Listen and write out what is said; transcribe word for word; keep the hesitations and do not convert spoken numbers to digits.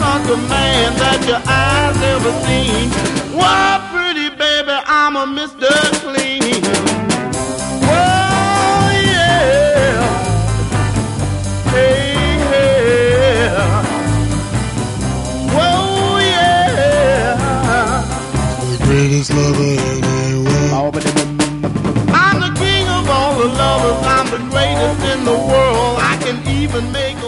smartest man that your eyes ever seen. Whoa, pretty baby, I'm a Mister Clean. Whoa, yeah. Hey, hey. Whoa, yeah. The greatest lover in the world. I'm the king of all the lovers. I'm the greatest in the world. I can even make